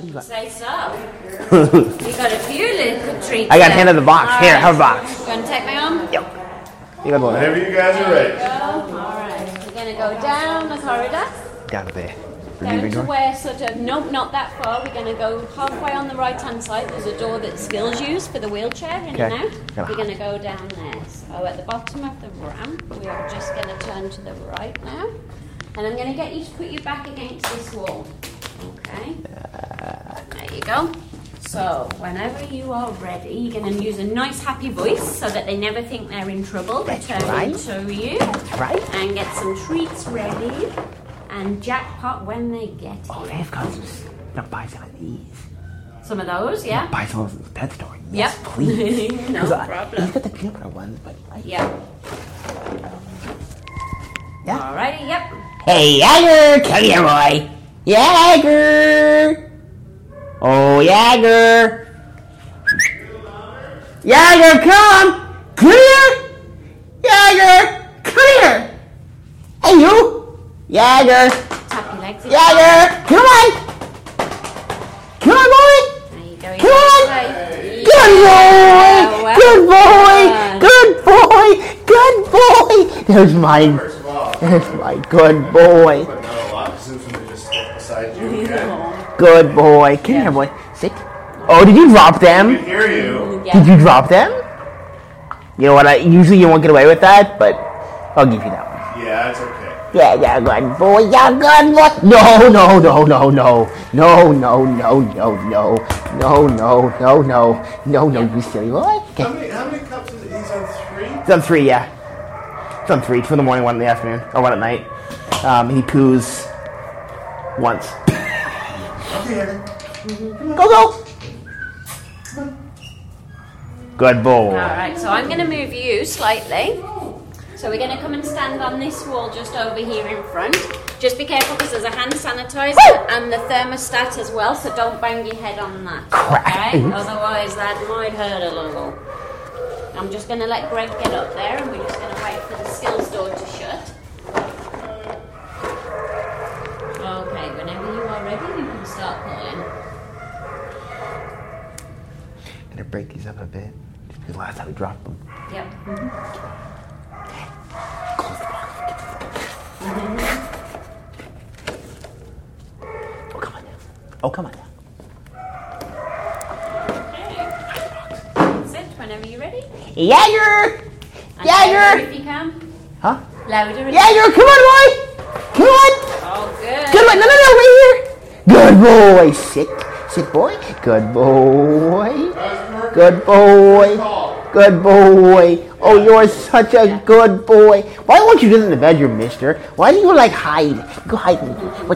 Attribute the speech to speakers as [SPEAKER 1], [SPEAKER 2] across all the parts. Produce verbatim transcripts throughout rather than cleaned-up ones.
[SPEAKER 1] What do you got?
[SPEAKER 2] Say so. You got a few little treats.
[SPEAKER 1] I got
[SPEAKER 2] there.
[SPEAKER 1] hand of the box.
[SPEAKER 2] All
[SPEAKER 1] Here,
[SPEAKER 2] right.
[SPEAKER 1] have a box.
[SPEAKER 2] You want to take my arm?
[SPEAKER 1] Yep. You got one.
[SPEAKER 3] Whenever you guys are ready.
[SPEAKER 2] Go. All right. We're going to go down the corridor.
[SPEAKER 1] Down there.
[SPEAKER 2] Down to where sort of, nope, not that far. We're going to go halfway on the right-hand side. There's a door that Skills use for the wheelchair in
[SPEAKER 1] Okay.
[SPEAKER 2] and out.
[SPEAKER 1] Yeah.
[SPEAKER 2] We're going to go down there. So at the bottom of the ramp, we are just going to turn to the right now. And I'm going to get you to put your back against this wall. Okay? There you go. So whenever you are ready, you're going to use a nice happy voice so that they never think they're in trouble.
[SPEAKER 1] That's
[SPEAKER 2] Turn
[SPEAKER 1] right.
[SPEAKER 2] to you.
[SPEAKER 1] That's right.
[SPEAKER 2] And get some treats ready. And jackpot when they get
[SPEAKER 1] Oh,
[SPEAKER 2] here.
[SPEAKER 1] they've got some. Now buy some of these.
[SPEAKER 2] Some of those, yeah?
[SPEAKER 1] Buy some of the pet store. Yes,
[SPEAKER 2] Yep.
[SPEAKER 1] please.
[SPEAKER 2] No
[SPEAKER 1] 'Cause I-
[SPEAKER 2] problem.
[SPEAKER 1] He's got the peanut butter ones, but I,
[SPEAKER 2] Yep.
[SPEAKER 1] yeah.
[SPEAKER 2] Alrighty, yep.
[SPEAKER 1] Hey, Jagger, come here, boy. Jagger. Oh, Jagger. Jagger, come. Come here. Jagger, come here. Hey, you. Jagger.
[SPEAKER 2] Tap your legs.
[SPEAKER 1] Jagger, come on. Come on, boy.
[SPEAKER 2] There you go.
[SPEAKER 1] Come on.
[SPEAKER 2] Right.
[SPEAKER 1] Good boy.
[SPEAKER 2] well
[SPEAKER 1] Good boy.
[SPEAKER 2] done.
[SPEAKER 1] Good boy. Good boy. There's mine.
[SPEAKER 3] First of all,
[SPEAKER 1] There's my good boy.
[SPEAKER 3] but not a lot, because this one just stick beside you. Okay?
[SPEAKER 1] Good boy. Come here, boy. Sit. Oh, did you drop
[SPEAKER 3] I
[SPEAKER 1] them?
[SPEAKER 3] can hear you.
[SPEAKER 1] Did you drop them? You know what? I usually you won't get away with that, but I'll give you that one.
[SPEAKER 3] Yeah, it's okay.
[SPEAKER 1] Yeah, yeah, good boy. Yeah, good boy. No, no, no, no, no, no, no, no, no, no, no, no, no, no, no, no, no. You silly boy. Okay.
[SPEAKER 3] How many, how many cups is it? He's on three?
[SPEAKER 1] It's on three, yeah. It's on three. Two in the morning, one in the afternoon, or one at night. Um, he poos once.
[SPEAKER 3] Okay,
[SPEAKER 1] Go, go. Good boy.
[SPEAKER 2] Alright, so I'm going to move you slightly. So we're going to come and stand on this wall just over here in front. Just be careful because there's a hand sanitizer and the thermostat as well, so don't bang your head on that.
[SPEAKER 1] Crap.
[SPEAKER 2] Okay? Otherwise that might hurt a little. I'm just going to let Greg get up there and we're just going to wait for the skills door to shut. Okay, whenever you are ready, you can start pulling.
[SPEAKER 1] Gonna break these up a bit. Because last time we dropped them.
[SPEAKER 2] Yep.
[SPEAKER 1] Close the box. Get the Oh, come on now. Oh, come on now.
[SPEAKER 2] Okay. That's it, whenever you're ready.
[SPEAKER 1] Jagger!
[SPEAKER 2] And louder
[SPEAKER 1] Jagger!
[SPEAKER 2] if you can.
[SPEAKER 1] Huh?
[SPEAKER 2] Louder if
[SPEAKER 1] Jagger, come on, boy! Come on!
[SPEAKER 2] Oh, good.
[SPEAKER 1] Good boy. No, no, no, right here. Good boy. Sit. Sit, boy. Good boy. Good boy. Good boy. Oh, you're such a good boy. Why won't you do this in the bedroom, mister? Why do you like hide? Go hide. What?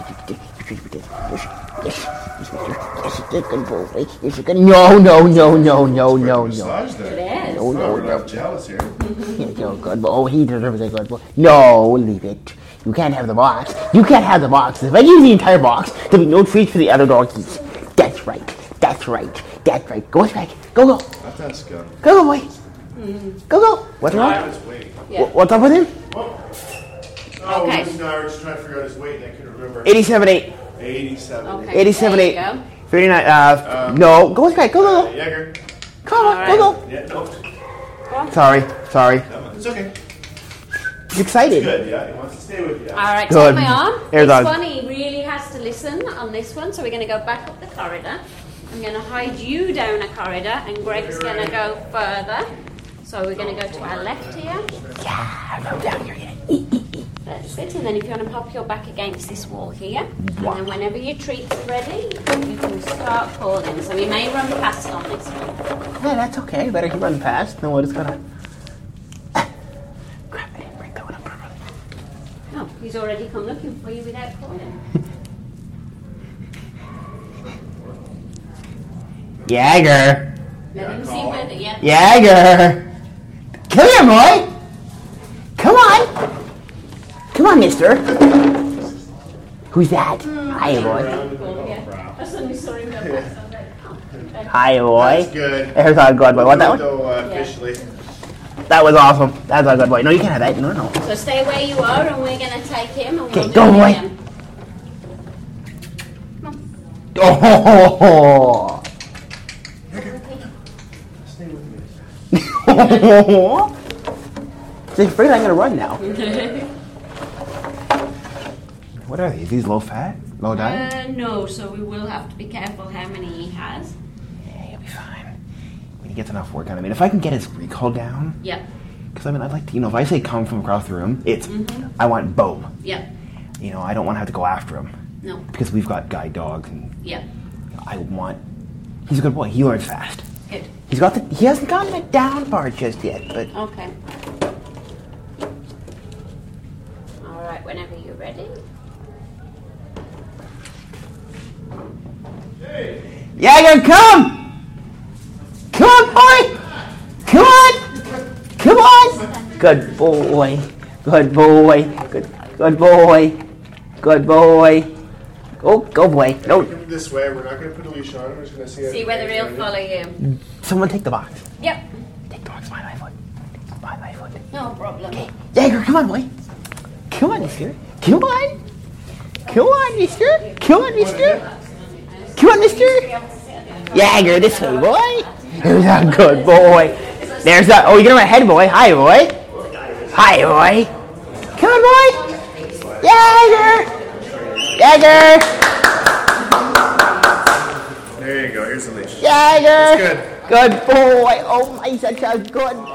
[SPEAKER 1] Yes. Yes, mister. Yes, good boy. Yes, good. No, no, no, no, no, no, no.
[SPEAKER 3] Massage there.
[SPEAKER 2] It is.
[SPEAKER 1] No, no,
[SPEAKER 3] We're
[SPEAKER 1] no.
[SPEAKER 3] not jealous here.
[SPEAKER 1] No, good boy. Oh, he deserves a good boy. No, leave it. You can't have the box. You can't have the box. If I give you the entire box, there'll be no treats for the other doggies. That's right. That's right. That's right. Go back. Go, go.
[SPEAKER 3] That sounds good.
[SPEAKER 1] Go, go, boy. Go, go. What's wrong?
[SPEAKER 3] I was waiting.
[SPEAKER 2] Yeah.
[SPEAKER 1] Wh- What's up with him?
[SPEAKER 3] Oh, oh
[SPEAKER 2] Okay.
[SPEAKER 3] we just, no, I was just trying to figure out his weight and I couldn't remember.
[SPEAKER 1] eighty-seven eight.
[SPEAKER 3] eighty-seven.
[SPEAKER 2] Okay.
[SPEAKER 1] eighty-seven
[SPEAKER 2] There
[SPEAKER 1] eight.
[SPEAKER 2] you go.
[SPEAKER 1] thirty-nine. Uh,
[SPEAKER 3] Um,
[SPEAKER 1] no. Go back. Go,
[SPEAKER 3] Uh,
[SPEAKER 1] go, go.
[SPEAKER 3] Jagger.
[SPEAKER 1] Come on. Go, go.
[SPEAKER 3] Yeah, no.
[SPEAKER 1] Sorry. Sorry.
[SPEAKER 3] no. It's okay.
[SPEAKER 1] He's excited.
[SPEAKER 3] Good, yeah. He wants to stay with you.
[SPEAKER 2] All right,
[SPEAKER 1] Good.
[SPEAKER 2] take my arm.
[SPEAKER 1] Here,
[SPEAKER 2] this
[SPEAKER 1] dog.
[SPEAKER 2] one, he really has to listen on this one, so we're going to go back up the corridor. I'm going to hide you down a corridor, and Greg's going to go further. So we're going to go to our left here.
[SPEAKER 1] Yeah. No, down here. Yeah.
[SPEAKER 2] That's it. And then if you want to pop your back against this wall here, and then whenever your treats are ready, you can start pulling. So we may run past on this one.
[SPEAKER 1] Yeah, that's okay. Better keep running fast. No, we're just gonna grab it and break that one up, brother.
[SPEAKER 2] Oh, he's already come looking for you without pulling.
[SPEAKER 1] Jagger.
[SPEAKER 2] Let him see whether, yeah.
[SPEAKER 1] Jagger. Come here, boy. Come on. Come on, mister. Who's that? Hi, boy.
[SPEAKER 2] Yeah. That's when we saw him go past. I was like, oh, okay.
[SPEAKER 1] Hi, boy.
[SPEAKER 3] That's good.
[SPEAKER 1] There's our good boy. Want that one?
[SPEAKER 3] Though, uh,
[SPEAKER 2] Yeah.
[SPEAKER 3] officially.
[SPEAKER 1] That was awesome. That's our good boy. No, you can't have that. No, no.
[SPEAKER 2] So stay where you are, and we're going to take him. And
[SPEAKER 1] Okay,
[SPEAKER 2] we'll
[SPEAKER 1] go,
[SPEAKER 2] do it
[SPEAKER 1] boy.
[SPEAKER 2] again. Come on.
[SPEAKER 1] Oh.
[SPEAKER 3] Stay with me.
[SPEAKER 1] They're afraid I'm gonna run now. What are these? These low fat, low diet?
[SPEAKER 2] Uh, no, so we will have to be careful how many he has.
[SPEAKER 1] Yeah, he'll be fine. When he gets enough work on him. I mean, if I can get his recall down.
[SPEAKER 2] Yep.
[SPEAKER 1] Because I mean, I'd like to, you know, if I say come from across the room, it's,
[SPEAKER 2] Mhm.
[SPEAKER 1] I want boom.
[SPEAKER 2] Yep.
[SPEAKER 1] You know, I don't want to have to go after him.
[SPEAKER 2] No.
[SPEAKER 1] Because we've got guide dogs and
[SPEAKER 2] Yep.
[SPEAKER 1] I want, he's a good boy. He learns fast.
[SPEAKER 2] Good.
[SPEAKER 1] He's got the, he hasn't gotten the down part just yet, but.
[SPEAKER 2] Okay. All right, whenever you're ready.
[SPEAKER 1] Jagger, come! Come on, boy! Come on! Come on! Good boy. Good boy. Good, good boy. Good boy. Go, go boy. No,
[SPEAKER 3] Take him this way. We're not going to put a leash on him. We're just going to see.
[SPEAKER 2] See whether he'll follow you.
[SPEAKER 1] someone take the box.
[SPEAKER 2] Yep.
[SPEAKER 1] Take the box behind my foot. Behind my foot.
[SPEAKER 2] No problem.
[SPEAKER 1] Okay. Jagger, come on, boy. Come on, mister. Come on. Come on, mister. Come on, mister. Come on, mister. Jagger, this way, boy. There's a good boy. There's a, oh, you get on my head, boy. Hi, boy. Hi, boy. Come on, boy. Jagger. Jagger.
[SPEAKER 3] There you go. Here's the leash.
[SPEAKER 1] Jagger.
[SPEAKER 3] That's
[SPEAKER 1] Good boy. Oh, my, such a good